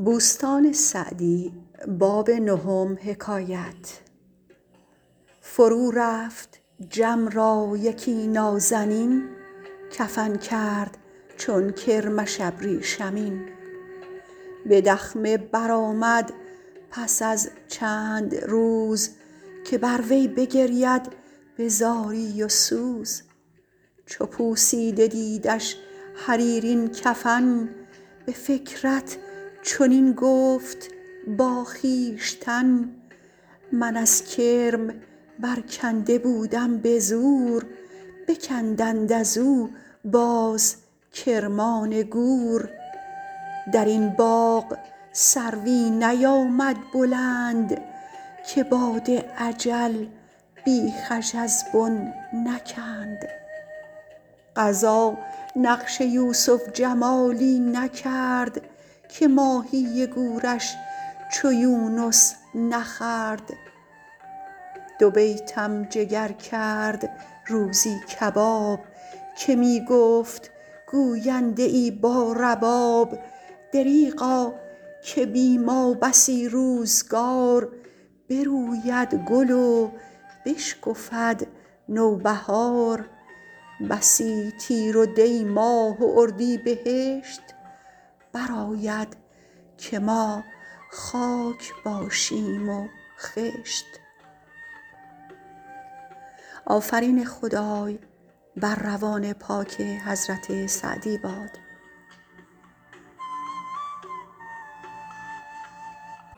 فرو رفت جم را یکی نازنین کفن کرد چون کرمش ابریشمین به دخمه برآمد پس از چند روز که بر وی بگرید به زاری و سوز چو پوسیده دیدش حریرین کفن به فکرت چنین گفت با خویشتن من از کرم برکنده بودم به زور بکندند ازو باز کرمان گور در این باغ سروی نیامد بلند که باد اجل بیخش از بن نکند قضا نقش یوسف جمالی نکرد که ماهی گورش چو یونس نخورد دو بیتم جگر کرد روزی کباب که می گفت گوینده ای با رباب دریغا که بی ما بسی روزگار بروید گل و بشکفد نوبهار بسی تیر و دی ماه و اردیبهشت برآید که ما خاک باشیم و خشت